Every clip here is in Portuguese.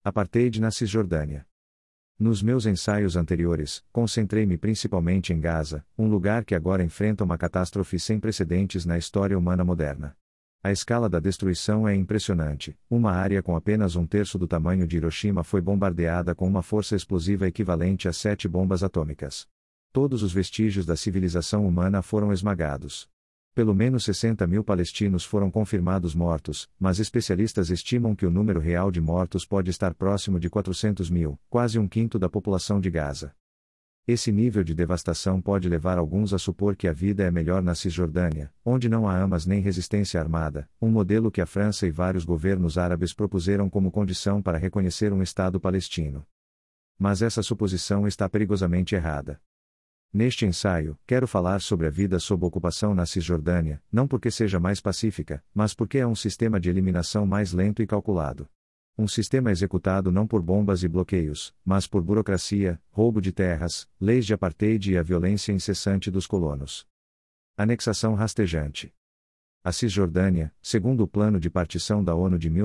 Apartheid na Cisjordânia. Nos meus ensaios anteriores, concentrei-me principalmente em Gaza, um lugar que agora enfrenta uma catástrofe sem precedentes na história humana moderna. A escala da destruição é impressionante. Uma área com apenas um terço do tamanho de Hiroshima foi bombardeada com uma força explosiva equivalente a 7 bombas atômicas. Todos os vestígios da civilização humana foram esmagados. Pelo menos 60 mil palestinos foram confirmados mortos, mas especialistas estimam que o número real de mortos pode estar próximo de 400 mil, quase um quinto da população de Gaza. Esse nível de devastação pode levar alguns a supor que a vida é melhor na Cisjordânia, onde não há Hamas nem resistência armada, um modelo que a França e vários governos árabes propuseram como condição para reconhecer um Estado palestino. Mas essa suposição está perigosamente errada. Neste ensaio, quero falar sobre a vida sob ocupação na Cisjordânia, não porque seja mais pacífica, mas porque é um sistema de eliminação mais lento e calculado. Um sistema executado não por bombas e bloqueios, mas por burocracia, roubo de terras, leis de apartheid e a violência incessante dos colonos. Anexação rastejante. A Cisjordânia, segundo o plano de partição da ONU de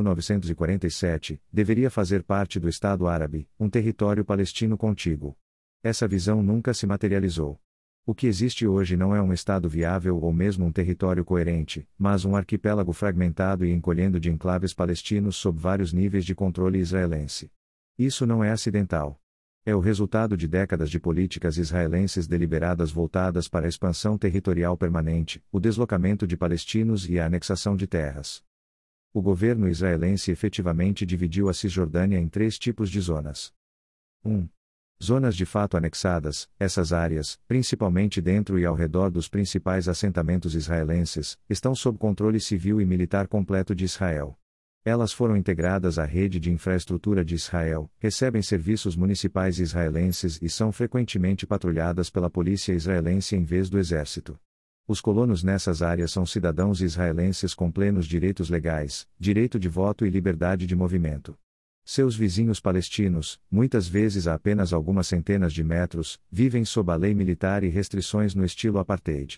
1947, deveria fazer parte do Estado Árabe, um território palestino contíguo. Essa visão nunca se materializou. O que existe hoje não é um Estado viável ou mesmo um território coerente, mas um arquipélago fragmentado e encolhendo de enclaves palestinos sob vários níveis de controle israelense. Isso não é acidental. É o resultado de décadas de políticas israelenses deliberadas voltadas para a expansão territorial permanente, o deslocamento de palestinos e a anexação de terras. O governo israelense efetivamente dividiu a Cisjordânia em 3 tipos de zonas. 1. Zonas de fato anexadas. Essas áreas, principalmente dentro e ao redor dos principais assentamentos israelenses, estão sob controle civil e militar completo de Israel. Elas foram integradas à rede de infraestrutura de Israel, recebem serviços municipais israelenses e são frequentemente patrulhadas pela polícia israelense em vez do exército. Os colonos nessas áreas são cidadãos israelenses com plenos direitos legais, direito de voto e liberdade de movimento. Seus vizinhos palestinos, muitas vezes a apenas algumas centenas de metros, vivem sob a lei militar e restrições no estilo apartheid.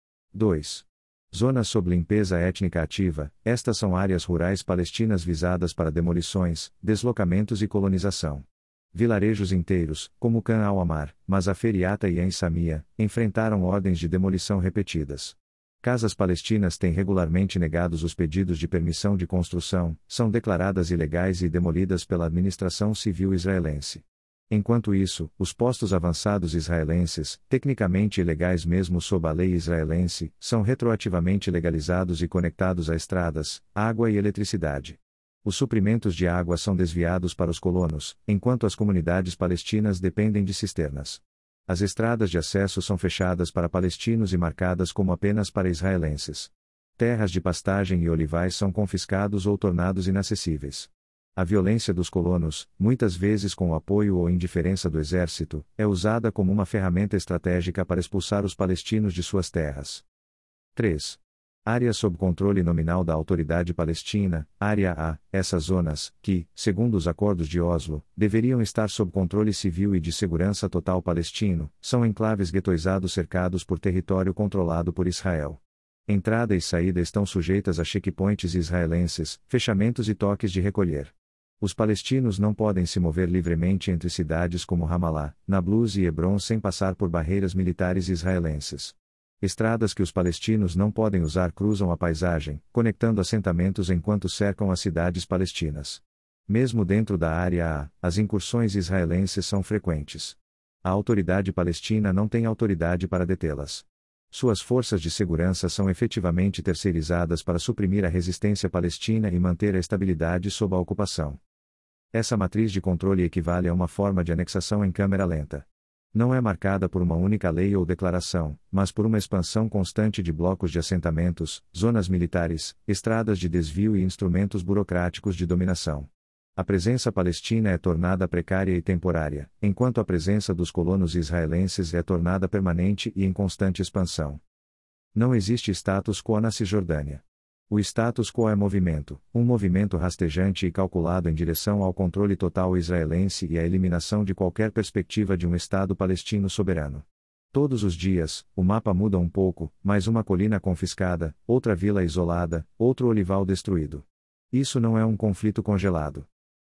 2. Zonas sob limpeza étnica ativa. Estas são áreas rurais palestinas visadas para demolições, deslocamentos e colonização. Vilarejos inteiros, como Khan al-Amar, Mazaferiata e Ain Samia, enfrentaram ordens de demolição repetidas. Casas palestinas têm regularmente negados os pedidos de permissão de construção, são declaradas ilegais e demolidas pela administração civil israelense. Enquanto isso, os postos avançados israelenses, tecnicamente ilegais mesmo sob a lei israelense, são retroativamente legalizados e conectados a estradas, água e eletricidade. Os suprimentos de água são desviados para os colonos, enquanto as comunidades palestinas dependem de cisternas. As estradas de acesso são fechadas para palestinos e marcadas como apenas para israelenses. Terras de pastagem e olivais são confiscados ou tornados inacessíveis. A violência dos colonos, muitas vezes com o apoio ou indiferença do exército, é usada como uma ferramenta estratégica para expulsar os palestinos de suas terras. 3. Áreas sob controle nominal da Autoridade Palestina, Área A. Essas zonas, que, segundo os acordos de Oslo, deveriam estar sob controle civil e de segurança total palestino, são enclaves guetoizados cercados por território controlado por Israel. Entrada e saída estão sujeitas a checkpoints israelenses, fechamentos e toques de recolher. Os palestinos não podem se mover livremente entre cidades como Ramallah, Nablus e Hebron sem passar por barreiras militares israelenses. Estradas que os palestinos não podem usar cruzam a paisagem, conectando assentamentos enquanto cercam as cidades palestinas. Mesmo dentro da área A, as incursões israelenses são frequentes. A autoridade palestina não tem autoridade para detê-las. Suas forças de segurança são efetivamente terceirizadas para suprimir a resistência palestina e manter a estabilidade sob a ocupação. Essa matriz de controle equivale a uma forma de anexação em câmera lenta. Não é marcada por uma única lei ou declaração, mas por uma expansão constante de blocos de assentamentos, zonas militares, estradas de desvio e instrumentos burocráticos de dominação. A presença palestina é tornada precária e temporária, enquanto a presença dos colonos israelenses é tornada permanente e em constante expansão. Não existe status quo na Cisjordânia. O status quo é movimento, um movimento rastejante e calculado em direção ao controle total israelense e à eliminação de qualquer perspectiva de um Estado palestino soberano. Todos os dias, o mapa muda um pouco, mais uma colina confiscada, outra vila isolada, outro olival destruído. Isso não é um conflito congelado.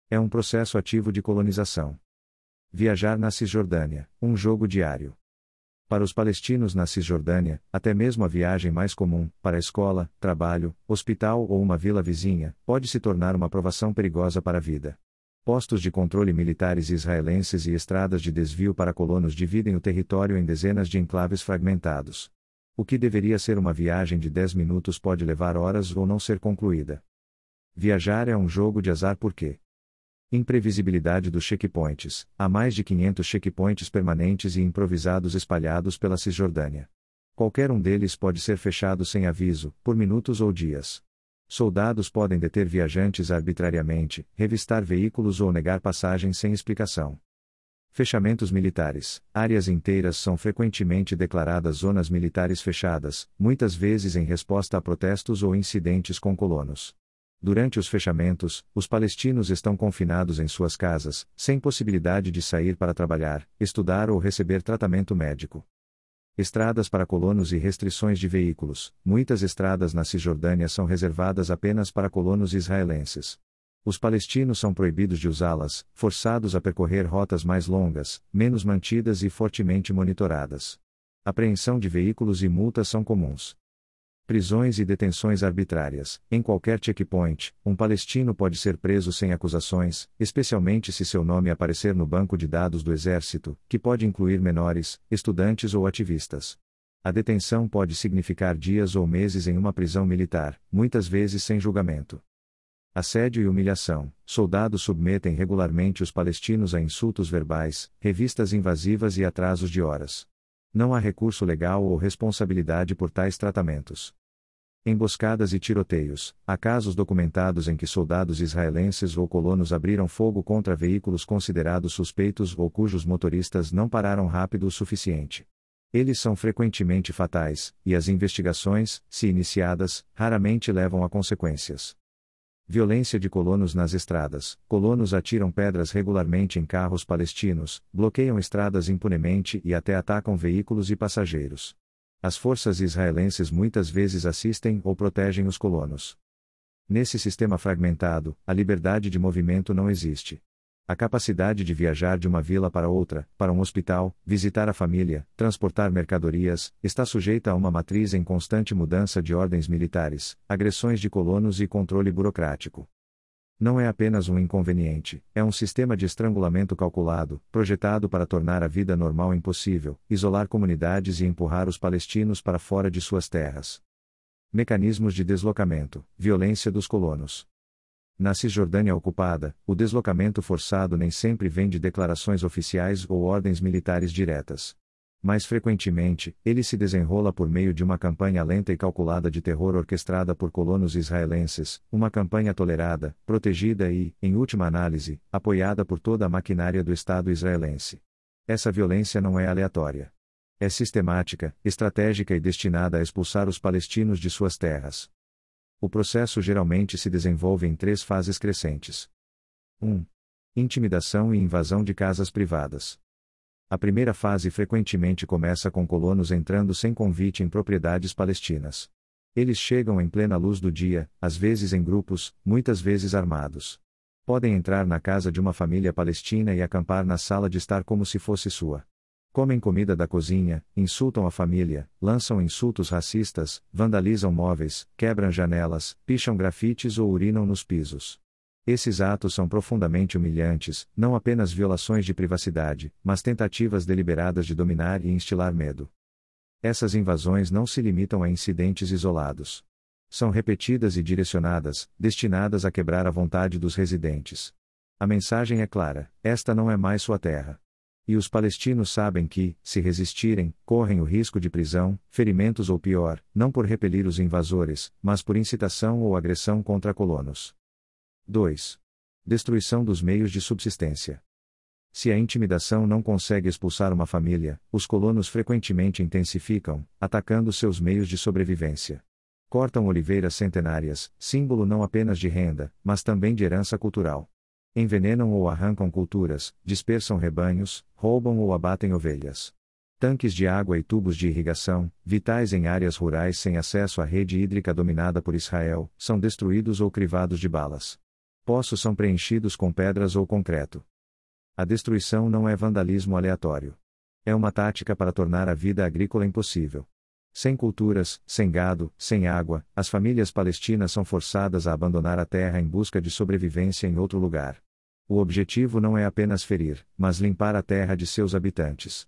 É um processo ativo de colonização. Viajar na Cisjordânia, um jogo diário. Para os palestinos na Cisjordânia, até mesmo a viagem mais comum, para a escola, trabalho, hospital ou uma vila vizinha, pode se tornar uma provação perigosa para a vida. Postos de controle militares israelenses e estradas de desvio para colonos dividem o território em dezenas de enclaves fragmentados. O que deveria ser uma viagem de 10 minutos pode levar horas ou não ser concluída. Viajar é um jogo de azar porque imprevisibilidade dos checkpoints. Há mais de 500 checkpoints permanentes e improvisados espalhados pela Cisjordânia. Qualquer um deles pode ser fechado sem aviso, por minutos ou dias. Soldados podem deter viajantes arbitrariamente, revistar veículos ou negar passagem sem explicação. Fechamentos militares. Áreas inteiras são frequentemente declaradas zonas militares fechadas, muitas vezes em resposta a protestos ou incidentes com colonos. Durante os fechamentos, os palestinos estão confinados em suas casas, sem possibilidade de sair para trabalhar, estudar ou receber tratamento médico. Estradas para colonos e restrições de veículos. Muitas estradas na Cisjordânia são reservadas apenas para colonos israelenses. Os palestinos são proibidos de usá-las, forçados a percorrer rotas mais longas, menos mantidas e fortemente monitoradas. Apreensão de veículos e multas são comuns. Prisões e detenções arbitrárias. Em qualquer checkpoint, um palestino pode ser preso sem acusações, especialmente se seu nome aparecer no banco de dados do exército, que pode incluir menores, estudantes ou ativistas. A detenção pode significar dias ou meses em uma prisão militar, muitas vezes sem julgamento. Assédio e humilhação. Soldados submetem regularmente os palestinos a insultos verbais, revistas invasivas e atrasos de horas. Não há recurso legal ou responsabilidade por tais tratamentos. Emboscadas e tiroteios. Há casos documentados em que soldados israelenses ou colonos abriram fogo contra veículos considerados suspeitos ou cujos motoristas não pararam rápido o suficiente. Eles são frequentemente fatais, e as investigações, se iniciadas, raramente levam a consequências. Violência de colonos nas estradas. Colonos atiram pedras regularmente em carros palestinos, bloqueiam estradas impunemente e até atacam veículos e passageiros. As forças israelenses muitas vezes assistem ou protegem os colonos. Nesse sistema fragmentado, a liberdade de movimento não existe. A capacidade de viajar de uma vila para outra, para um hospital, visitar a família, transportar mercadorias, está sujeita a uma matriz em constante mudança de ordens militares, agressões de colonos e controle burocrático. Não é apenas um inconveniente, é um sistema de estrangulamento calculado, projetado para tornar a vida normal impossível, isolar comunidades e empurrar os palestinos para fora de suas terras. Mecanismos de deslocamento, violência dos colonos. Na Cisjordânia ocupada, o deslocamento forçado nem sempre vem de declarações oficiais ou ordens militares diretas. Mais frequentemente, ele se desenrola por meio de uma campanha lenta e calculada de terror orquestrada por colonos israelenses, uma campanha tolerada, protegida e, em última análise, apoiada por toda a maquinária do Estado israelense. Essa violência não é aleatória. É sistemática, estratégica e destinada a expulsar os palestinos de suas terras. O processo geralmente se desenvolve em 3 fases crescentes. 1. Intimidação e invasão de casas privadas. A primeira fase frequentemente começa com colonos entrando sem convite em propriedades palestinas. Eles chegam em plena luz do dia, às vezes em grupos, muitas vezes armados. Podem entrar na casa de uma família palestina e acampar na sala de estar como se fosse sua. Comem comida da cozinha, insultam a família, lançam insultos racistas, vandalizam móveis, quebram janelas, picham grafites ou urinam nos pisos. Esses atos são profundamente humilhantes, não apenas violações de privacidade, mas tentativas deliberadas de dominar e instilar medo. Essas invasões não se limitam a incidentes isolados. São repetidas e direcionadas, destinadas a quebrar a vontade dos residentes. A mensagem é clara: esta não é mais sua terra. E os palestinos sabem que, se resistirem, correm o risco de prisão, ferimentos ou pior, não por repelir os invasores, mas por incitação ou agressão contra colonos. 2. Destruição dos meios de subsistência. Se a intimidação não consegue expulsar uma família, os colonos frequentemente intensificam, atacando seus meios de sobrevivência. Cortam oliveiras centenárias, símbolo não apenas de renda, mas também de herança cultural. Envenenam ou arrancam culturas, dispersam rebanhos, roubam ou abatem ovelhas. Tanques de água e tubos de irrigação, vitais em áreas rurais sem acesso à rede hídrica dominada por Israel, são destruídos ou crivados de balas. Poços são preenchidos com pedras ou concreto. A destruição não é vandalismo aleatório. É uma tática para tornar a vida agrícola impossível. Sem culturas, sem gado, sem água, as famílias palestinas são forçadas a abandonar a terra em busca de sobrevivência em outro lugar. O objetivo não é apenas ferir, mas limpar a terra de seus habitantes.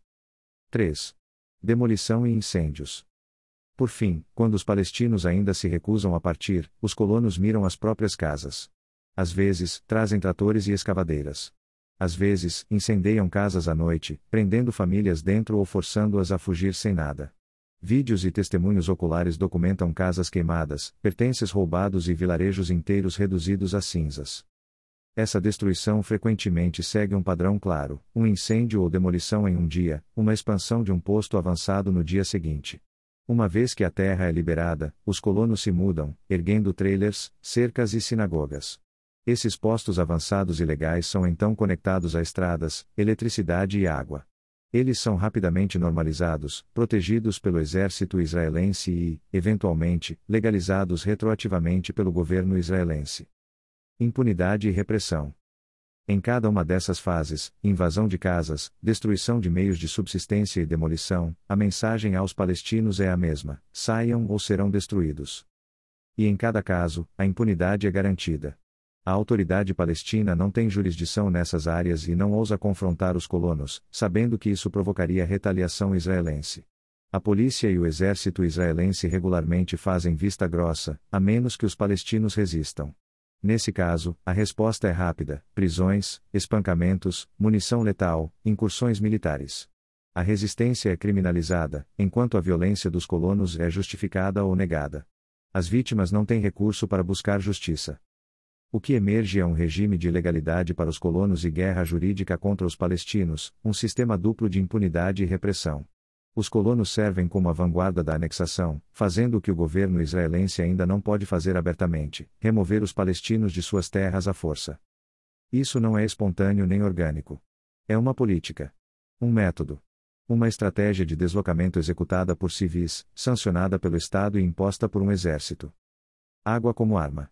3. Demolição e incêndios. Por fim, quando os palestinos ainda se recusam a partir, os colonos miram as próprias casas. Às vezes, trazem tratores e escavadeiras. Às vezes, incendeiam casas à noite, prendendo famílias dentro ou forçando-as a fugir sem nada. Vídeos e testemunhos oculares documentam casas queimadas, pertences roubados e vilarejos inteiros reduzidos a cinzas. Essa destruição frequentemente segue um padrão claro: um incêndio ou demolição em um dia, uma expansão de um posto avançado no dia seguinte. Uma vez que a terra é liberada, os colonos se mudam, erguendo trailers, cercas e sinagogas. Esses postos avançados ilegais são então conectados a estradas, eletricidade e água. Eles são rapidamente normalizados, protegidos pelo exército israelense e, eventualmente, legalizados retroativamente pelo governo israelense. Impunidade e repressão. Em cada uma dessas fases, invasão de casas, destruição de meios de subsistência e demolição, a mensagem aos palestinos é a mesma: saiam ou serão destruídos. E em cada caso, a impunidade é garantida. A autoridade palestina não tem jurisdição nessas áreas e não ousa confrontar os colonos, sabendo que isso provocaria retaliação israelense. A polícia e o exército israelense regularmente fazem vista grossa, a menos que os palestinos resistam. Nesse caso, a resposta é rápida: prisões, espancamentos, munição letal, incursões militares. A resistência é criminalizada, enquanto a violência dos colonos é justificada ou negada. As vítimas não têm recurso para buscar justiça. O que emerge é um regime de ilegalidade para os colonos e guerra jurídica contra os palestinos, um sistema duplo de impunidade e repressão. Os colonos servem como a vanguarda da anexação, fazendo o que o governo israelense ainda não pode fazer abertamente: remover os palestinos de suas terras à força. Isso não é espontâneo nem orgânico. É uma política. Um método. Uma estratégia de deslocamento executada por civis, sancionada pelo Estado e imposta por um exército. Água como arma.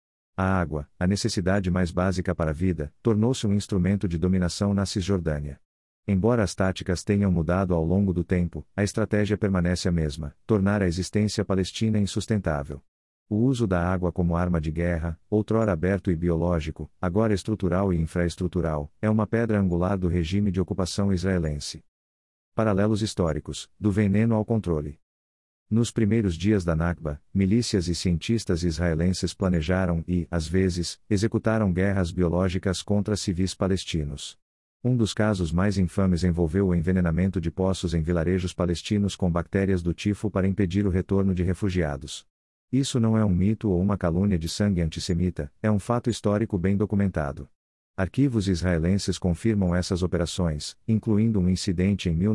A água, a necessidade mais básica para a vida, tornou-se um instrumento de dominação na Cisjordânia. Embora as táticas tenham mudado ao longo do tempo, a estratégia permanece a mesma: tornar a existência palestina insustentável. O uso da água como arma de guerra, outrora aberto e biológico, agora estrutural e infraestrutural, é uma pedra angular do regime de ocupação israelense. Paralelos históricos, do veneno ao controle. Nos primeiros dias da Nakba, milícias e cientistas israelenses planejaram e, às vezes, executaram guerras biológicas contra civis palestinos. Um dos casos mais infames envolveu o envenenamento de poços em vilarejos palestinos com bactérias do tifo para impedir o retorno de refugiados. Isso não é um mito ou uma calúnia de sangue antissemita, é um fato histórico bem documentado. Arquivos israelenses confirmam essas operações, incluindo um incidente em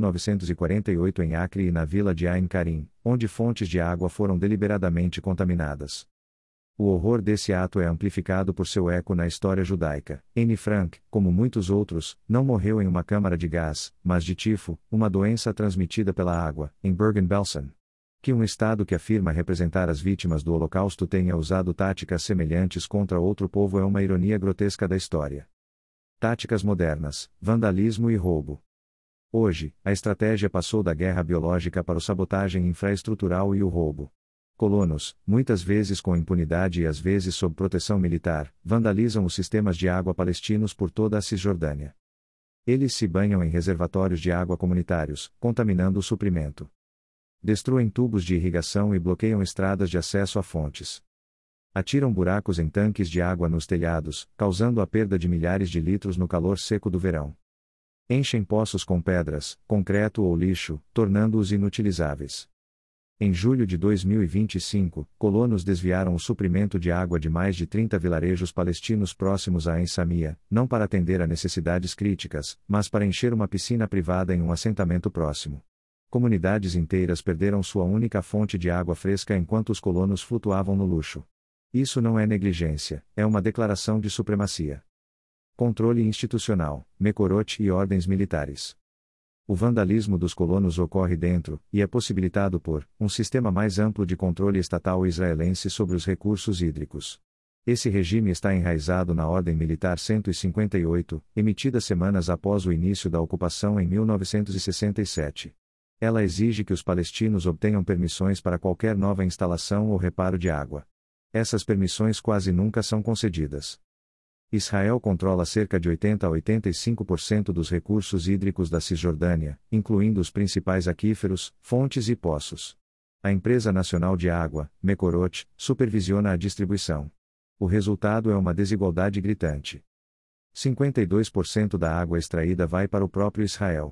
1948 em Acre e na vila de Ain Karim, onde fontes de água foram deliberadamente contaminadas. O horror desse ato é amplificado por seu eco na história judaica. Anne Frank, como muitos outros, não morreu em uma câmara de gás, mas de tifo, uma doença transmitida pela água, em Bergen-Belsen. Que um Estado que afirma representar as vítimas do Holocausto tenha usado táticas semelhantes contra outro povo é uma ironia grotesca da história. Táticas modernas, vandalismo e roubo. Hoje, a estratégia passou da guerra biológica para o sabotagem infraestrutural e o roubo. Colonos, muitas vezes com impunidade e às vezes sob proteção militar, vandalizam os sistemas de água palestinos por toda a Cisjordânia. Eles se banham em reservatórios de água comunitários, contaminando o suprimento. Destruem tubos de irrigação e bloqueiam estradas de acesso a fontes. Atiram buracos em tanques de água nos telhados, causando a perda de milhares de litros no calor seco do verão. Enchem poços com pedras, concreto ou lixo, tornando-os inutilizáveis. Em julho de 2025, colonos desviaram o suprimento de água de mais de 30 vilarejos palestinos próximos a Ain Samia, não para atender a necessidades críticas, mas para encher uma piscina privada em um assentamento próximo. Comunidades inteiras perderam sua única fonte de água fresca enquanto os colonos flutuavam no luxo. Isso não é negligência, é uma declaração de supremacia. Controle institucional, Mekorot e ordens militares. O vandalismo dos colonos ocorre dentro, e é possibilitado por, um sistema mais amplo de controle estatal israelense sobre os recursos hídricos. Esse regime está enraizado na Ordem Militar 158, emitida semanas após o início da ocupação em 1967. Ela exige que os palestinos obtenham permissões para qualquer nova instalação ou reparo de água. Essas permissões quase nunca são concedidas. Israel controla cerca de 80 a 85% dos recursos hídricos da Cisjordânia, incluindo os principais aquíferos, fontes e poços. A Empresa Nacional de Água, Mekorot, supervisiona a distribuição. O resultado é uma desigualdade gritante. 52% da água extraída vai para o próprio Israel.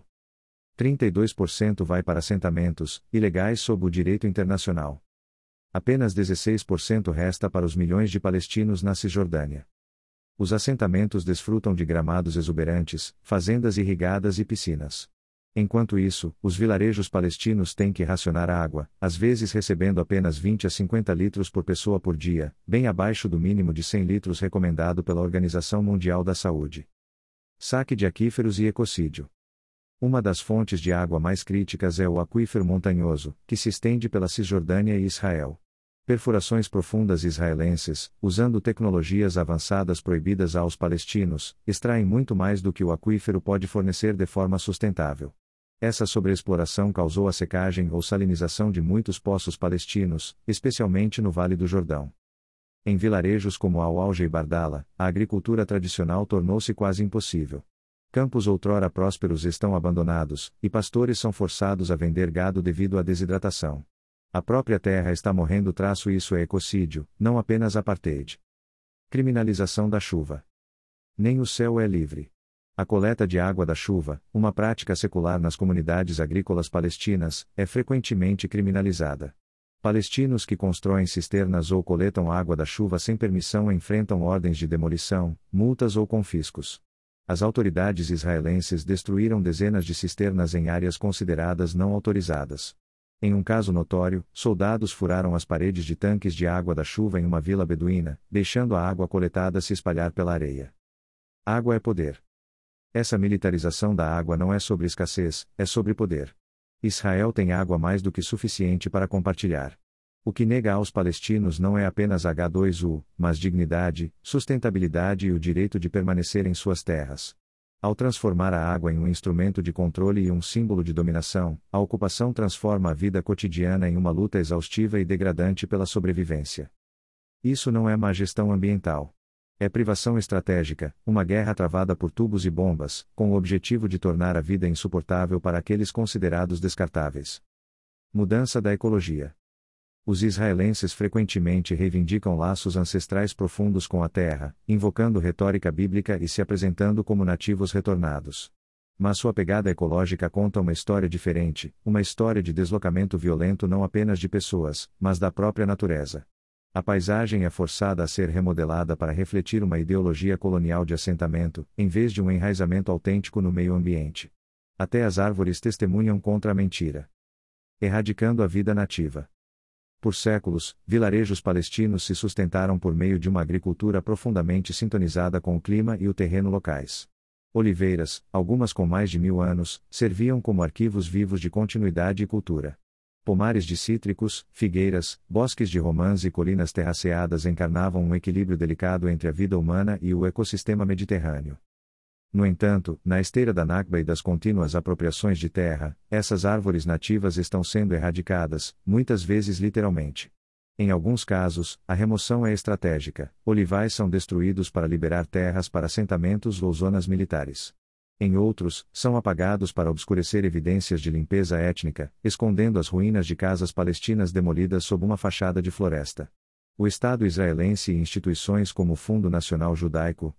32% vai para assentamentos, ilegais sob o direito internacional. Apenas 16% resta para os milhões de palestinos na Cisjordânia. Os assentamentos desfrutam de gramados exuberantes, fazendas irrigadas e piscinas. Enquanto isso, os vilarejos palestinos têm que racionar água, às vezes recebendo apenas 20 a 50 litros por pessoa por dia, bem abaixo do mínimo de 100 litros recomendado pela Organização Mundial da Saúde. Saque de aquíferos e ecocídio. Uma das fontes de água mais críticas é o aquífero montanhoso, que se estende pela Cisjordânia e Israel. Perfurações profundas israelenses, usando tecnologias avançadas proibidas aos palestinos, extraem muito mais do que o aquífero pode fornecer de forma sustentável. Essa sobreexploração causou a secagem ou salinização de muitos poços palestinos, especialmente no Vale do Jordão. Em vilarejos como Al-Alja e Bardala, a agricultura tradicional tornou-se quase impossível. Campos outrora prósperos estão abandonados, e pastores são forçados a vender gado devido à desidratação. A própria terra está morrendo. Isso é ecocídio, não apenas apartheid. Criminalização da chuva. Nem o céu é livre. A coleta de água da chuva, uma prática secular nas comunidades agrícolas palestinas, é frequentemente criminalizada. Palestinos que constroem cisternas ou coletam água da chuva sem permissão enfrentam ordens de demolição, multas ou confiscos. As autoridades israelenses destruíram dezenas de cisternas em áreas consideradas não autorizadas. Em um caso notório, soldados furaram as paredes de tanques de água da chuva em uma vila beduína, deixando a água coletada se espalhar pela areia. Água é poder. Essa militarização da água não é sobre escassez, é sobre poder. Israel tem água mais do que suficiente para compartilhar. O que nega aos palestinos não é apenas H2U, mas dignidade, sustentabilidade e o direito de permanecer em suas terras. Ao transformar a água em um instrumento de controle e um símbolo de dominação, a ocupação transforma a vida cotidiana em uma luta exaustiva e degradante pela sobrevivência. Isso não é má gestão ambiental. É privação estratégica, uma guerra travada por tubos e bombas, com o objetivo de tornar a vida insuportável para aqueles considerados descartáveis. Mudança da ecologia. Os israelenses frequentemente reivindicam laços ancestrais profundos com a terra, invocando retórica bíblica e se apresentando como nativos retornados. Mas sua pegada ecológica conta uma história diferente, uma história de deslocamento violento não apenas de pessoas, mas da própria natureza. A paisagem é forçada a ser remodelada para refletir uma ideologia colonial de assentamento, em vez de um enraizamento autêntico no meio ambiente. Até as árvores testemunham contra a mentira. Erradicando a vida nativa. Por séculos, vilarejos palestinos se sustentaram por meio de uma agricultura profundamente sintonizada com o clima e o terreno locais. Oliveiras, algumas com mais de 1000 anos, serviam como arquivos vivos de continuidade e cultura. Pomares de cítricos, figueiras, bosques de romãs e colinas terraceadas encarnavam um equilíbrio delicado entre a vida humana e o ecossistema mediterrâneo. No entanto, na esteira da Nakba e das contínuas apropriações de terra, essas árvores nativas estão sendo erradicadas, muitas vezes literalmente. Em alguns casos, a remoção é estratégica, olivais são destruídos para liberar terras para assentamentos ou zonas militares. Em outros, são apagados para obscurecer evidências de limpeza étnica, escondendo as ruínas de casas palestinas demolidas sob uma fachada de floresta. O Estado israelense e instituições como o Fundo Nacional Judaico,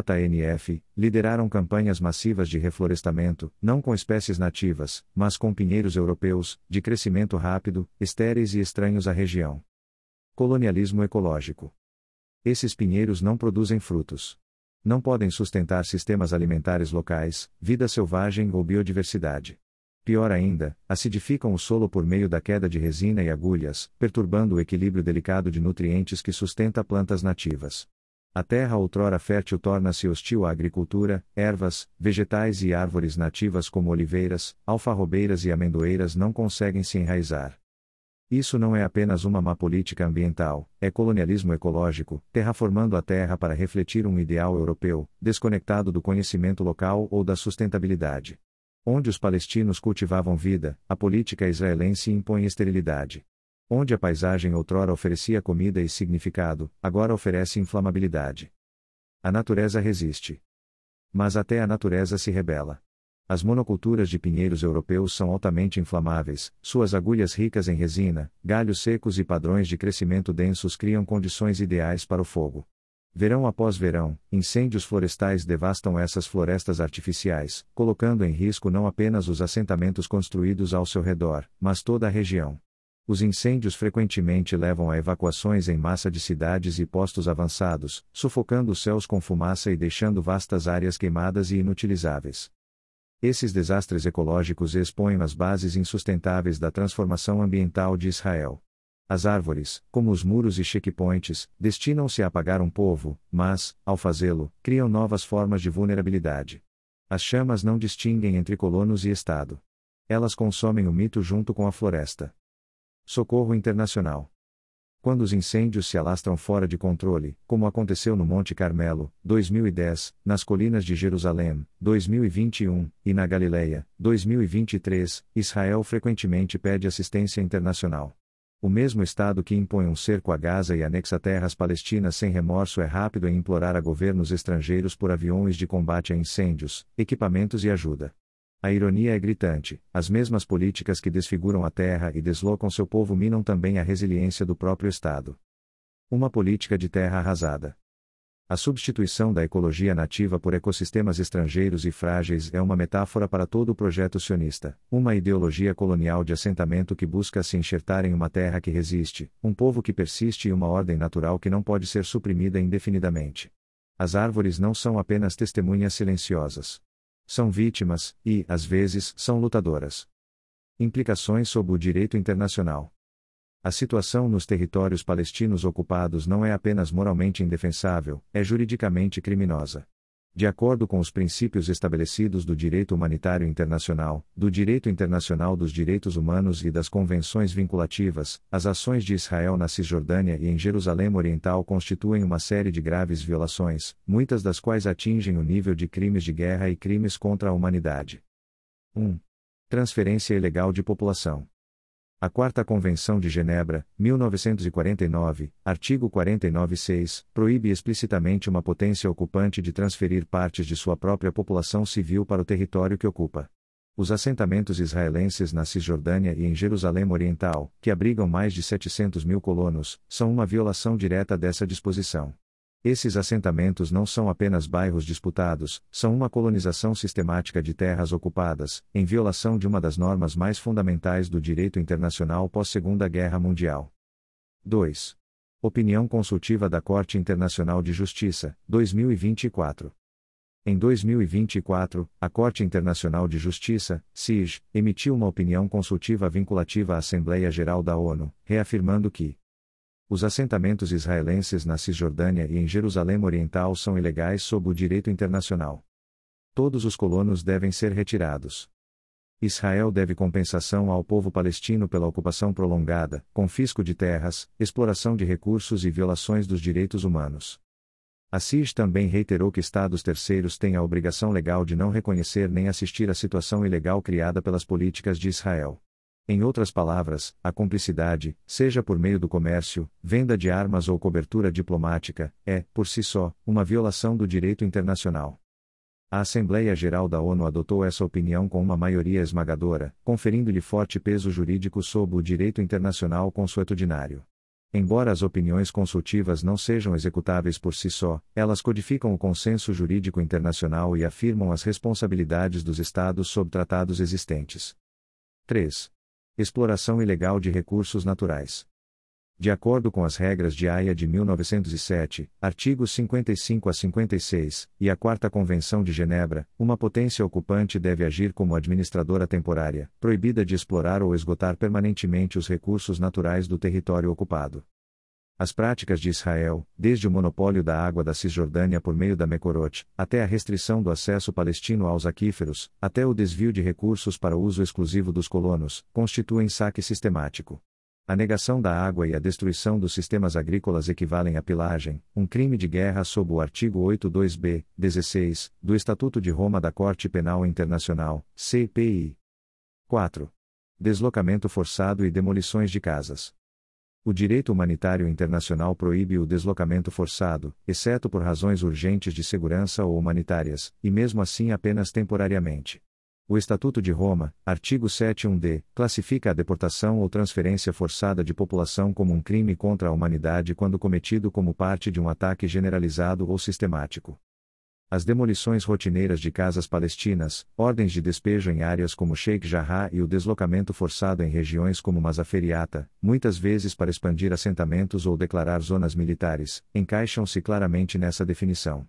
JNF, lideraram campanhas massivas de reflorestamento, não com espécies nativas, mas com pinheiros europeus, de crescimento rápido, estéreis e estranhos à região. Colonialismo ecológico. Esses pinheiros não produzem frutos. Não podem sustentar sistemas alimentares locais, vida selvagem ou biodiversidade. Pior ainda, acidificam o solo por meio da queda de resina e agulhas, perturbando o equilíbrio delicado de nutrientes que sustenta plantas nativas. A terra outrora fértil torna-se hostil à agricultura, ervas, vegetais e árvores nativas como oliveiras, alfarrobeiras e amendoeiras não conseguem se enraizar. Isso não é apenas uma má política ambiental, é colonialismo ecológico, terraformando a terra para refletir um ideal europeu, desconectado do conhecimento local ou da sustentabilidade. Onde os palestinos cultivavam vida, a política israelense impõe esterilidade. Onde a paisagem outrora oferecia comida e significado, agora oferece inflamabilidade. A natureza resiste. Mas até a natureza se rebela. As monoculturas de pinheiros europeus são altamente inflamáveis, suas agulhas ricas em resina, galhos secos e padrões de crescimento densos criam condições ideais para o fogo. Verão após verão, incêndios florestais devastam essas florestas artificiais, colocando em risco não apenas os assentamentos construídos ao seu redor, mas toda a região. Os incêndios frequentemente levam a evacuações em massa de cidades e postos avançados, sufocando os céus com fumaça e deixando vastas áreas queimadas e inutilizáveis. Esses desastres ecológicos expõem as bases insustentáveis da transformação ambiental de Israel. As árvores, como os muros e checkpoints, destinam-se a apagar um povo, mas, ao fazê-lo, criam novas formas de vulnerabilidade. As chamas não distinguem entre colonos e Estado. Elas consomem o mito junto com a floresta. Socorro internacional. Quando os incêndios se alastram fora de controle, como aconteceu no Monte Carmelo, 2010, nas colinas de Jerusalém, 2021, e na Galileia, 2023, Israel frequentemente pede assistência internacional. O mesmo Estado que impõe um cerco a Gaza e anexa terras palestinas sem remorso é rápido em implorar a governos estrangeiros por aviões de combate a incêndios, equipamentos e ajuda. A ironia é gritante: as mesmas políticas que desfiguram a terra e deslocam seu povo minam também a resiliência do próprio Estado. Uma política de terra arrasada. A substituição da ecologia nativa por ecossistemas estrangeiros e frágeis é uma metáfora para todo o projeto sionista, uma ideologia colonial de assentamento que busca se enxertar em uma terra que resiste, um povo que persiste e uma ordem natural que não pode ser suprimida indefinidamente. As árvores não são apenas testemunhas silenciosas. São vítimas, e, às vezes, são lutadoras. Implicações sobre o direito internacional. A situação nos territórios palestinos ocupados não é apenas moralmente indefensável, é juridicamente criminosa. De acordo com os princípios estabelecidos do direito humanitário internacional, do direito internacional dos direitos humanos e das convenções vinculativas, as ações de Israel na Cisjordânia e em Jerusalém Oriental constituem uma série de graves violações, muitas das quais atingem o nível de crimes de guerra e crimes contra a humanidade. 1. Transferência ilegal de população. A Quarta Convenção de Genebra, 1949, artigo 49-6, proíbe explicitamente uma potência ocupante de transferir partes de sua própria população civil para o território que ocupa. Os assentamentos israelenses na Cisjordânia e em Jerusalém Oriental, que abrigam mais de 700 mil colonos, são uma violação direta dessa disposição. Esses assentamentos não são apenas bairros disputados, são uma colonização sistemática de terras ocupadas, em violação de uma das normas mais fundamentais do direito internacional pós-Segunda Guerra Mundial. 2. Opinião consultiva da Corte Internacional de Justiça, 2024. Em 2024, a Corte Internacional de Justiça, CIJ, emitiu uma opinião consultiva vinculativa à Assembleia Geral da ONU, reafirmando que os assentamentos israelenses na Cisjordânia e em Jerusalém Oriental são ilegais sob o direito internacional. Todos os colonos devem ser retirados. Israel deve compensação ao povo palestino pela ocupação prolongada, confisco de terras, exploração de recursos e violações dos direitos humanos. A CIJ também reiterou que Estados terceiros têm a obrigação legal de não reconhecer nem assistir à situação ilegal criada pelas políticas de Israel. Em outras palavras, a cumplicidade, seja por meio do comércio, venda de armas ou cobertura diplomática, é, por si só, uma violação do direito internacional. A Assembleia Geral da ONU adotou essa opinião com uma maioria esmagadora, conferindo-lhe forte peso jurídico sob o direito internacional consuetudinário. Embora as opiniões consultivas não sejam executáveis por si só, elas codificam o consenso jurídico internacional e afirmam as responsabilidades dos Estados sob tratados existentes. 3. Exploração ilegal de recursos naturais. De acordo com as regras de Haia de 1907, artigos 55 a 56, e a Quarta Convenção de Genebra, uma potência ocupante deve agir como administradora temporária, proibida de explorar ou esgotar permanentemente os recursos naturais do território ocupado. As práticas de Israel, desde o monopólio da água da Cisjordânia por meio da Mekorot, até a restrição do acesso palestino aos aquíferos, até o desvio de recursos para uso exclusivo dos colonos, constituem saque sistemático. A negação da água e a destruição dos sistemas agrícolas equivalem à pilagem, um crime de guerra sob o artigo 82b, 16, do Estatuto de Roma da Corte Penal Internacional, CPI. 4. Deslocamento forçado e demolições de casas. O direito humanitário internacional proíbe o deslocamento forçado, exceto por razões urgentes de segurança ou humanitárias, e mesmo assim apenas temporariamente. O Estatuto de Roma, artigo 7.1d, classifica a deportação ou transferência forçada de população como um crime contra a humanidade quando cometido como parte de um ataque generalizado ou sistemático. As demolições rotineiras de casas palestinas, ordens de despejo em áreas como Sheikh Jarrah e o deslocamento forçado em regiões como Mazaferiata, muitas vezes para expandir assentamentos ou declarar zonas militares, encaixam-se claramente nessa definição.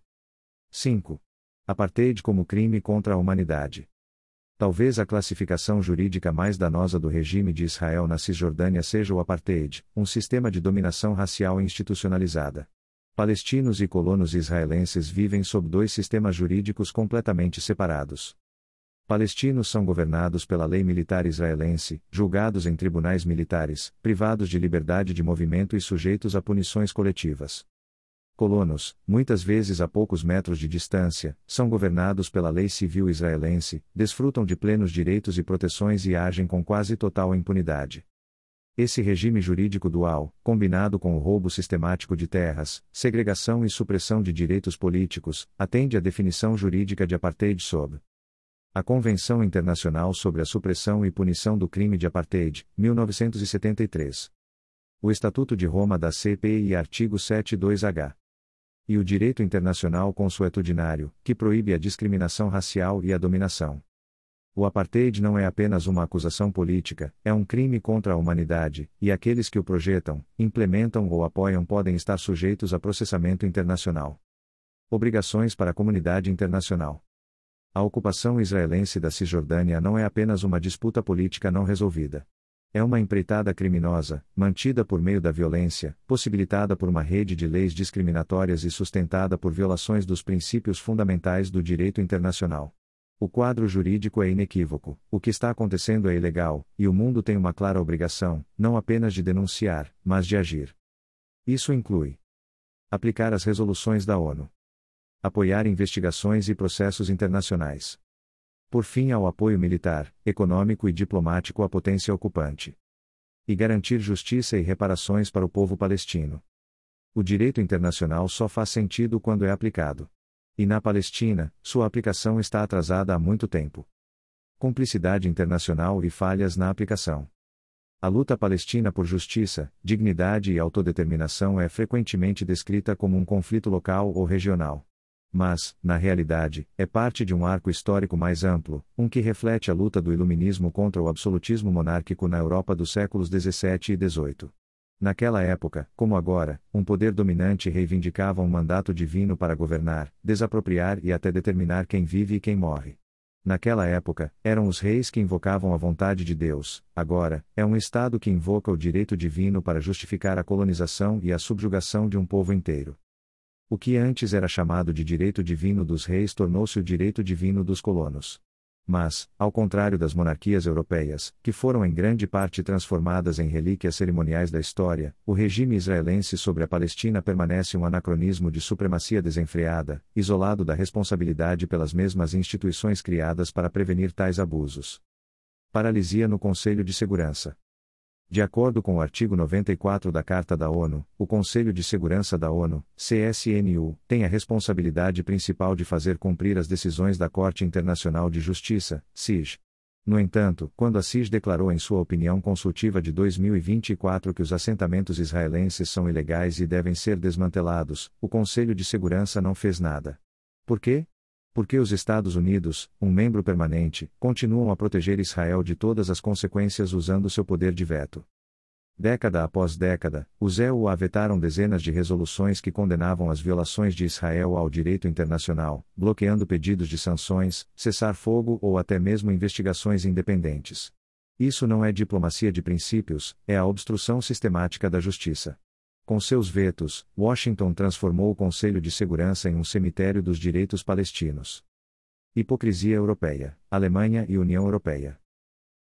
5. Apartheid como crime contra a humanidade. Talvez a classificação jurídica mais danosa do regime de Israel na Cisjordânia seja o apartheid, um sistema de dominação racial institucionalizada. Palestinos e colonos israelenses vivem sob dois sistemas jurídicos completamente separados. Palestinos são governados pela lei militar israelense, julgados em tribunais militares, privados de liberdade de movimento e sujeitos a punições coletivas. Colonos, muitas vezes a poucos metros de distância, são governados pela lei civil israelense, desfrutam de plenos direitos e proteções e agem com quase total impunidade. Esse regime jurídico dual, combinado com o roubo sistemático de terras, segregação e supressão de direitos políticos, atende à definição jurídica de apartheid sob a Convenção Internacional sobre a Supressão e Punição do Crime de Apartheid, 1973. O Estatuto de Roma da CPI, artigo 7.2h. E o direito internacional consuetudinário, que proíbe a discriminação racial e a dominação. O apartheid não é apenas uma acusação política, é um crime contra a humanidade, e aqueles que o projetam, implementam ou apoiam podem estar sujeitos a processamento internacional. Obrigações para a comunidade internacional. A ocupação israelense da Cisjordânia não é apenas uma disputa política não resolvida. É uma empreitada criminosa, mantida por meio da violência, possibilitada por uma rede de leis discriminatórias e sustentada por violações dos princípios fundamentais do direito internacional. O quadro jurídico é inequívoco, o que está acontecendo é ilegal, e o mundo tem uma clara obrigação, não apenas de denunciar, mas de agir. Isso inclui aplicar as resoluções da ONU, apoiar investigações e processos internacionais. Por fim, ao apoio militar, econômico e diplomático à potência ocupante. E garantir justiça e reparações para o povo palestino. O direito internacional só faz sentido quando é aplicado. E na Palestina, sua aplicação está atrasada há muito tempo. Cumplicidade internacional e falhas na aplicação. A luta palestina por justiça, dignidade e autodeterminação é frequentemente descrita como um conflito local ou regional. Mas, na realidade, é parte de um arco histórico mais amplo, um que reflete a luta do iluminismo contra o absolutismo monárquico na Europa dos séculos XVII e XVIII. Naquela época, como agora, um poder dominante reivindicava um mandato divino para governar, desapropriar e até determinar quem vive e quem morre. Naquela época, eram os reis que invocavam a vontade de Deus, agora, é um Estado que invoca o direito divino para justificar a colonização e a subjugação de um povo inteiro. O que antes era chamado de direito divino dos reis tornou-se o direito divino dos colonos. Mas, ao contrário das monarquias europeias, que foram em grande parte transformadas em relíquias cerimoniais da história, o regime israelense sobre a Palestina permanece um anacronismo de supremacia desenfreada, isolado da responsabilidade pelas mesmas instituições criadas para prevenir tais abusos. Paralisia no Conselho de Segurança. De acordo com o artigo 94 da Carta da ONU, o Conselho de Segurança da ONU, CSNU, tem a responsabilidade principal de fazer cumprir as decisões da Corte Internacional de Justiça, CIJ. No entanto, quando a CIJ declarou em sua opinião consultiva de 2024 que os assentamentos israelenses são ilegais e devem ser desmantelados, o Conselho de Segurança não fez nada. Por quê? Porque os Estados Unidos, um membro permanente, continuam a proteger Israel de todas as consequências usando seu poder de veto. Década após década, os EU vetaram dezenas de resoluções que condenavam as violações de Israel ao direito internacional, bloqueando pedidos de sanções, cessar-fogo ou até mesmo investigações independentes. Isso não é diplomacia de princípios, é a obstrução sistemática da justiça. Com seus vetos, Washington transformou o Conselho de Segurança em um cemitério dos direitos palestinos. Hipocrisia europeia, Alemanha e União Europeia.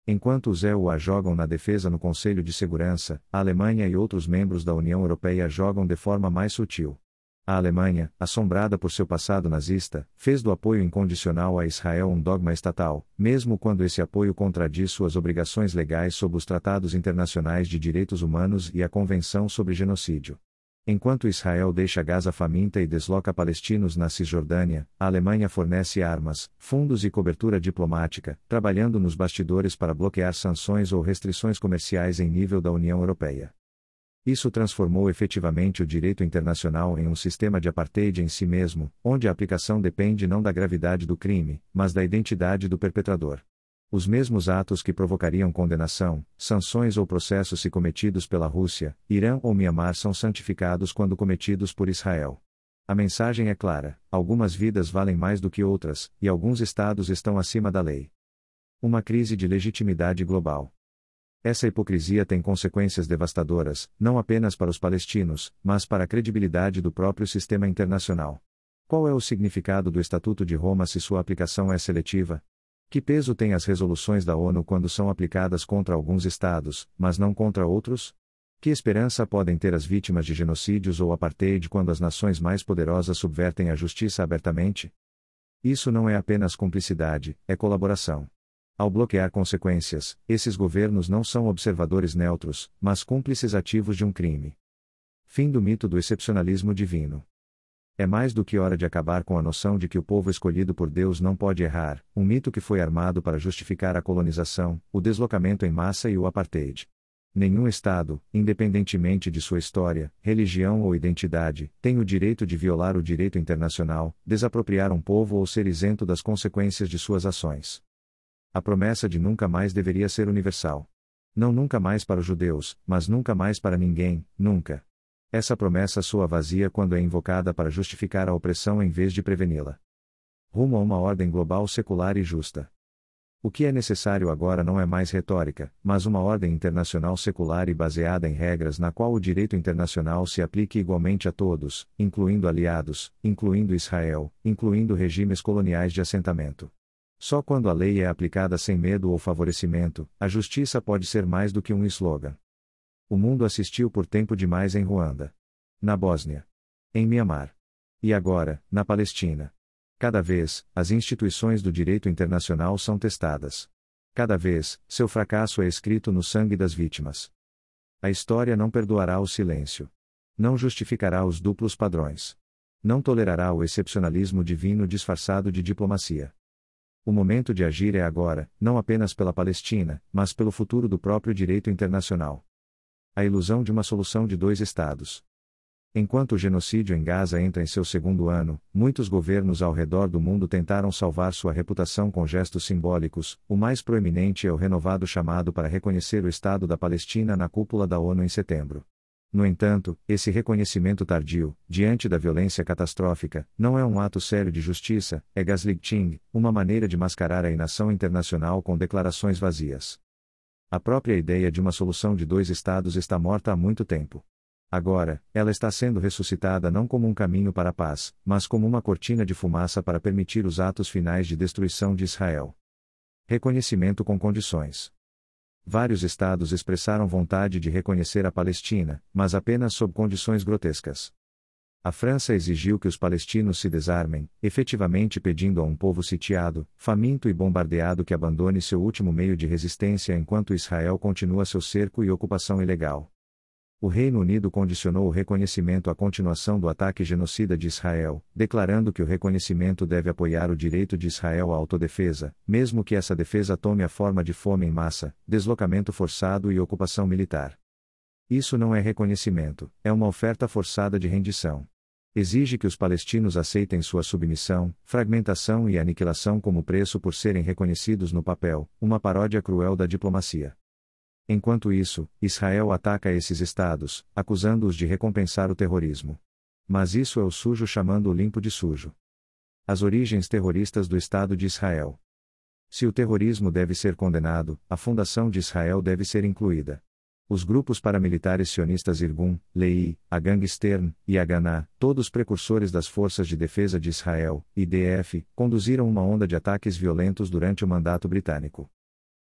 Enquanto os EU a jogam na defesa no Conselho de Segurança, a Alemanha e outros membros da União Europeia jogam de forma mais sutil. A Alemanha, assombrada por seu passado nazista, fez do apoio incondicional a Israel um dogma estatal, mesmo quando esse apoio contradiz suas obrigações legais sob os tratados internacionais de direitos humanos e a Convenção sobre Genocídio. Enquanto Israel deixa Gaza faminta e desloca palestinos na Cisjordânia, a Alemanha fornece armas, fundos e cobertura diplomática, trabalhando nos bastidores para bloquear sanções ou restrições comerciais em nível da União Europeia. Isso transformou efetivamente o direito internacional em um sistema de apartheid em si mesmo, onde a aplicação depende não da gravidade do crime, mas da identidade do perpetrador. Os mesmos atos que provocariam condenação, sanções ou processos se cometidos pela Rússia, Irã ou Mianmar são santificados quando cometidos por Israel. A mensagem é clara: algumas vidas valem mais do que outras, e alguns estados estão acima da lei. Uma crise de legitimidade global. Essa hipocrisia tem consequências devastadoras, não apenas para os palestinos, mas para a credibilidade do próprio sistema internacional. Qual é o significado do Estatuto de Roma se sua aplicação é seletiva? Que peso têm as resoluções da ONU quando são aplicadas contra alguns estados, mas não contra outros? Que esperança podem ter as vítimas de genocídios ou apartheid quando as nações mais poderosas subvertem a justiça abertamente? Isso não é apenas cumplicidade, é colaboração. Ao bloquear consequências, esses governos não são observadores neutros, mas cúmplices ativos de um crime. Fim do mito do excepcionalismo divino. É mais do que hora de acabar com a noção de que o povo escolhido por Deus não pode errar, um mito que foi armado para justificar a colonização, o deslocamento em massa e o apartheid. Nenhum Estado, independentemente de sua história, religião ou identidade, tem o direito de violar o direito internacional, desapropriar um povo ou ser isento das consequências de suas ações. A promessa de nunca mais deveria ser universal. Não nunca mais para os judeus, mas nunca mais para ninguém, nunca. Essa promessa soa vazia quando é invocada para justificar a opressão em vez de preveni-la. Rumo a uma ordem global secular e justa. O que é necessário agora não é mais retórica, mas uma ordem internacional secular e baseada em regras na qual o direito internacional se aplique igualmente a todos, incluindo aliados, incluindo Israel, incluindo regimes coloniais de assentamento. Só quando a lei é aplicada sem medo ou favorecimento, a justiça pode ser mais do que um slogan. O mundo assistiu por tempo demais em Ruanda, na Bósnia, em Mianmar e agora, na Palestina. Cada vez, as instituições do direito internacional são testadas. Cada vez, seu fracasso é escrito no sangue das vítimas. A história não perdoará o silêncio. Não justificará os duplos padrões. Não tolerará o excepcionalismo divino disfarçado de diplomacia. O momento de agir é agora, não apenas pela Palestina, mas pelo futuro do próprio direito internacional. A ilusão de uma solução de dois estados. Enquanto o genocídio em Gaza entra em seu segundo ano, muitos governos ao redor do mundo tentaram salvar sua reputação com gestos simbólicos. O mais proeminente é o renovado chamado para reconhecer o Estado da Palestina na cúpula da ONU em setembro. No entanto, esse reconhecimento tardio, diante da violência catastrófica, não é um ato sério de justiça, é gaslighting, uma maneira de mascarar a inação internacional com declarações vazias. A própria ideia de uma solução de dois estados está morta há muito tempo. Agora, ela está sendo ressuscitada não como um caminho para a paz, mas como uma cortina de fumaça para permitir os atos finais de destruição de Israel. Reconhecimento com condições. Vários estados expressaram vontade de reconhecer a Palestina, mas apenas sob condições grotescas. A França exigiu que os palestinos se desarmem, efetivamente pedindo a um povo sitiado, faminto e bombardeado que abandone seu último meio de resistência enquanto Israel continua seu cerco e ocupação ilegal. O Reino Unido condicionou o reconhecimento à continuação do ataque genocida de Israel, declarando que o reconhecimento deve apoiar o direito de Israel à autodefesa, mesmo que essa defesa tome a forma de fome em massa, deslocamento forçado e ocupação militar. Isso não é reconhecimento, é uma oferta forçada de rendição. Exige que os palestinos aceitem sua submissão, fragmentação e aniquilação como preço por serem reconhecidos no papel, uma paródia cruel da diplomacia. Enquanto isso, Israel ataca esses estados, acusando-os de recompensar o terrorismo. Mas isso é o sujo chamando o limpo de sujo. As origens terroristas do Estado de Israel. Se o terrorismo deve ser condenado, a fundação de Israel deve ser incluída. Os grupos paramilitares sionistas Irgun, Lehi, a Gangue Stern e Haganah, todos precursores das Forças de Defesa de Israel, IDF, conduziram uma onda de ataques violentos durante o mandato britânico.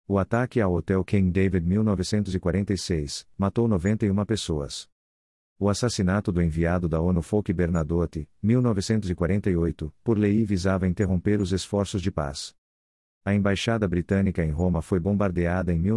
O ataque ao Hotel King David 1946 matou 91 pessoas. O assassinato do enviado da ONU Folke Bernadotte, 1948, por lei visava interromper os esforços de paz. A embaixada britânica em Roma foi bombardeada em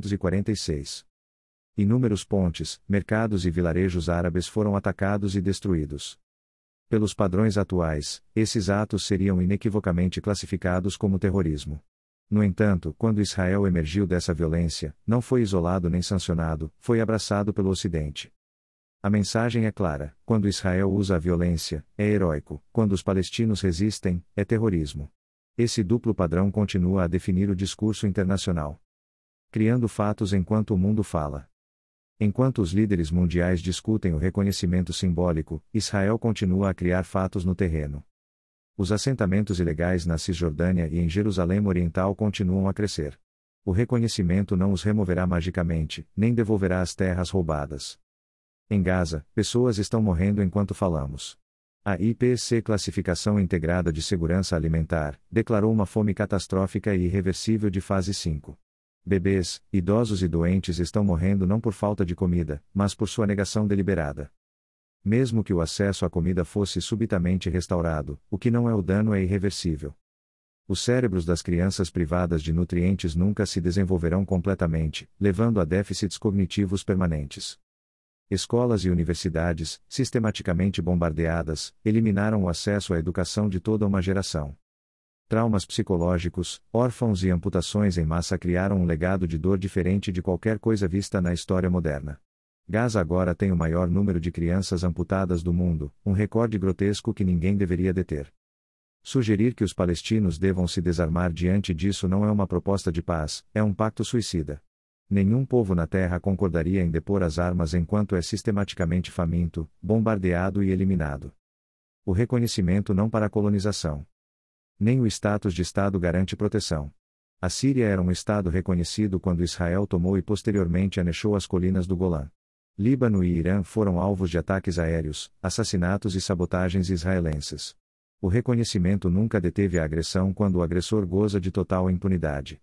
1946. Inúmeros pontes, mercados e vilarejos árabes foram atacados e destruídos. Pelos padrões atuais, esses atos seriam inequivocamente classificados como terrorismo. No entanto, quando Israel emergiu dessa violência, não foi isolado nem sancionado, foi abraçado pelo Ocidente. A mensagem é clara: quando Israel usa a violência, é heróico; quando os palestinos resistem, é terrorismo. Esse duplo padrão continua a definir o discurso internacional. Criando fatos enquanto o mundo fala. Enquanto os líderes mundiais discutem o reconhecimento simbólico, Israel continua a criar fatos no terreno. Os assentamentos ilegais na Cisjordânia e em Jerusalém Oriental continuam a crescer. O reconhecimento não os removerá magicamente, nem devolverá as terras roubadas. Em Gaza, pessoas estão morrendo enquanto falamos. A IPC Classificação Integrada de Segurança Alimentar declarou uma fome catastrófica e irreversível de fase 5. Bebês, idosos e doentes estão morrendo não por falta de comida, mas por sua negação deliberada. Mesmo que o acesso à comida fosse subitamente restaurado, o que não é o dano é irreversível. Os cérebros das crianças privadas de nutrientes nunca se desenvolverão completamente, levando a déficits cognitivos permanentes. Escolas e universidades, sistematicamente bombardeadas, eliminaram o acesso à educação de toda uma geração. Traumas psicológicos, órfãos e amputações em massa criaram um legado de dor diferente de qualquer coisa vista na história moderna. Gaza agora tem o maior número de crianças amputadas do mundo, um recorde grotesco que ninguém deveria deter. Sugerir que os palestinos devam se desarmar diante disso não é uma proposta de paz, é um pacto suicida. Nenhum povo na Terra concordaria em depor as armas enquanto é sistematicamente faminto, bombardeado e eliminado. O reconhecimento não para a colonização. Nem o status de Estado garante proteção. A Síria era um Estado reconhecido quando Israel tomou e posteriormente anexou as colinas do Golã. Líbano e Irã foram alvos de ataques aéreos, assassinatos e sabotagens israelenses. O reconhecimento nunca deteve a agressão quando o agressor goza de total impunidade.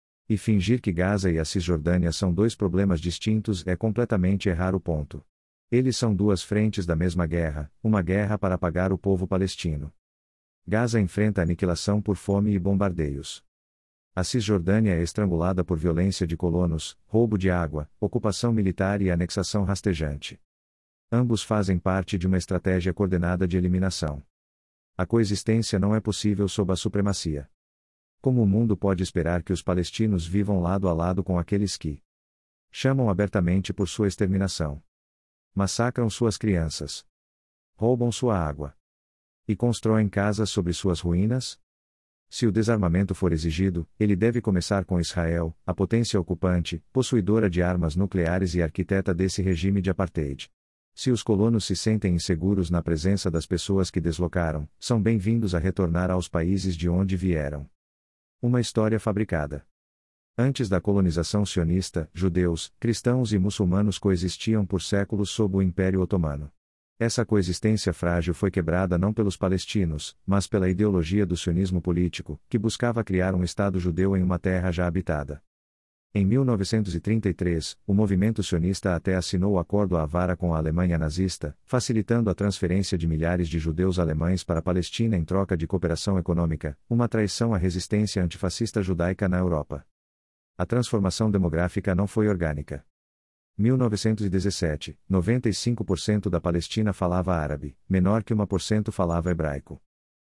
E fingir que Gaza e a Cisjordânia são dois problemas distintos é completamente errar o ponto. Eles são duas frentes da mesma guerra, uma guerra para apagar o povo palestino. Gaza enfrenta aniquilação por fome e bombardeios. A Cisjordânia é estrangulada por violência de colonos, roubo de água, ocupação militar e anexação rastejante. Ambos fazem parte de uma estratégia coordenada de eliminação. A coexistência não é possível sob a supremacia. Como o mundo pode esperar que os palestinos vivam lado a lado com aqueles que chamam abertamente por sua exterminação? Massacram suas crianças. Roubam sua água. E constroem casas sobre suas ruínas? Se o desarmamento for exigido, ele deve começar com Israel, a potência ocupante, possuidora de armas nucleares e arquiteta desse regime de apartheid. Se os colonos se sentem inseguros na presença das pessoas que deslocaram, são bem-vindos a retornar aos países de onde vieram. Uma história fabricada. Antes da colonização sionista, judeus, cristãos e muçulmanos coexistiam por séculos sob o Império Otomano. Essa coexistência frágil foi quebrada não pelos palestinos, mas pela ideologia do sionismo político, que buscava criar um Estado judeu em uma terra já habitada. Em 1933, o movimento sionista até assinou o Acordo Avara com a Alemanha nazista, facilitando a transferência de milhares de judeus alemães para a Palestina em troca de cooperação econômica, uma traição à resistência antifascista judaica na Europa. A transformação demográfica não foi orgânica. 1917, 95% da Palestina falava árabe, menor que 1% falava hebraico.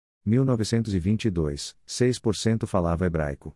1922, 6% falava hebraico.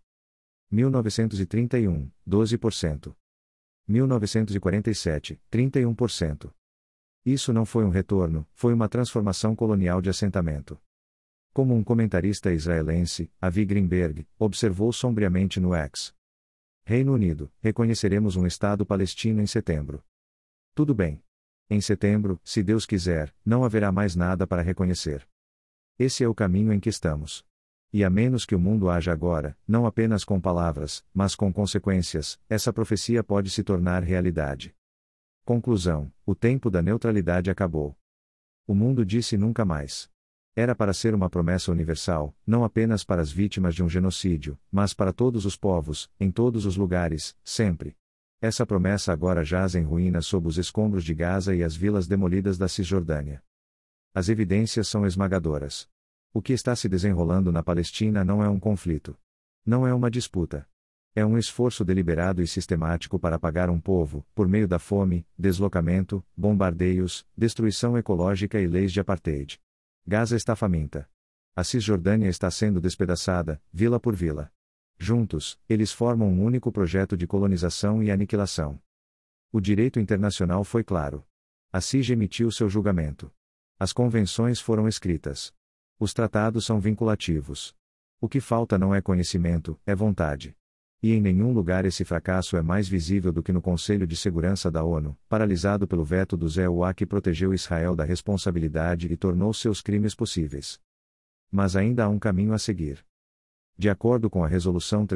1931, 12%. 1947, 31%. Isso não foi um retorno, foi uma transformação colonial de assentamento. Como um comentarista israelense, Avi Greenberg, observou sombriamente no X. Reino Unido, reconheceremos um Estado palestino em setembro. Tudo bem. Em setembro, se Deus quiser, não haverá mais nada para reconhecer. Esse é o caminho em que estamos. E a menos que o mundo haja agora, não apenas com palavras, mas com consequências, essa profecia pode se tornar realidade. Conclusão: o tempo da neutralidade acabou. O mundo disse nunca mais. Era para ser uma promessa universal, não apenas para as vítimas de um genocídio, mas para todos os povos, em todos os lugares, sempre. Essa promessa agora jaz em ruínas sob os escombros de Gaza e as vilas demolidas da Cisjordânia. As evidências são esmagadoras. O que está se desenrolando na Palestina não é um conflito. Não é uma disputa. É um esforço deliberado e sistemático para apagar um povo, por meio da fome, deslocamento, bombardeios, destruição ecológica e leis de apartheid. Gaza está faminta. A Cisjordânia está sendo despedaçada, vila por vila. Juntos, eles formam um único projeto de colonização e aniquilação. O direito internacional foi claro. A CIG emitiu seu julgamento. As convenções foram escritas. Os tratados são vinculativos. O que falta não é conhecimento, é vontade. E em nenhum lugar esse fracasso é mais visível do que no Conselho de Segurança da ONU, paralisado pelo veto do ZEUA que protegeu Israel da responsabilidade e tornou seus crimes possíveis. Mas ainda há um caminho a seguir. De acordo com a Resolução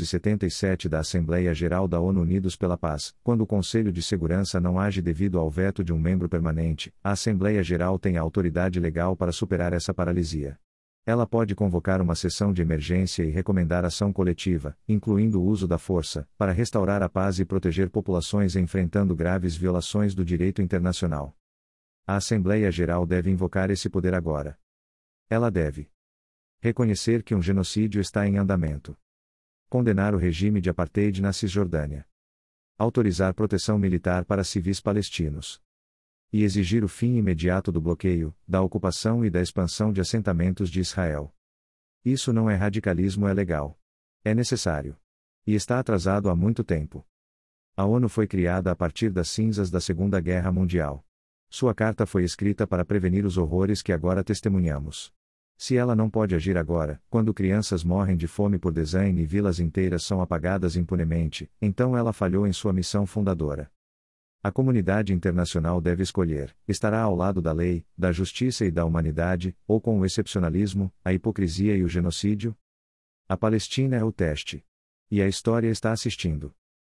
377 da Assembleia Geral da ONU Unidos pela Paz, quando o Conselho de Segurança não age devido ao veto de um membro permanente, a Assembleia Geral tem a autoridade legal para superar essa paralisia. Ela pode convocar uma sessão de emergência e recomendar ação coletiva, incluindo o uso da força, para restaurar a paz e proteger populações enfrentando graves violações do direito internacional. A Assembleia Geral deve invocar esse poder agora. Ela deve reconhecer que um genocídio está em andamento. Condenar o regime de apartheid na Cisjordânia. Autorizar proteção militar para civis palestinos. E exigir o fim imediato do bloqueio, da ocupação e da expansão de assentamentos de Israel. Isso não é radicalismo, é legal. É necessário. E está atrasado há muito tempo. A ONU foi criada a partir das cinzas da Segunda Guerra Mundial. Sua carta foi escrita para prevenir os horrores que agora testemunhamos. Se ela não pode agir agora, quando crianças morrem de fome por design e vilas inteiras são apagadas impunemente, então ela falhou em sua missão fundadora. A comunidade internacional deve escolher: estará ao lado da lei, da justiça e da humanidade, ou com o excepcionalismo, a hipocrisia e o genocídio? A Palestina é o teste. E a história está assistindo.